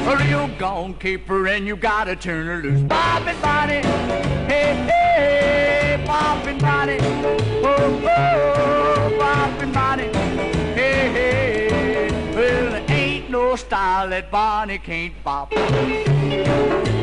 A real gone caper and you gotta turn her loose. Bobbing Bonnie, hey, hey, Bobbing Bonnie, oh, oh, Bobbing Bonnie, hey, hey. Well, there ain't no style that Bonnie can't bop.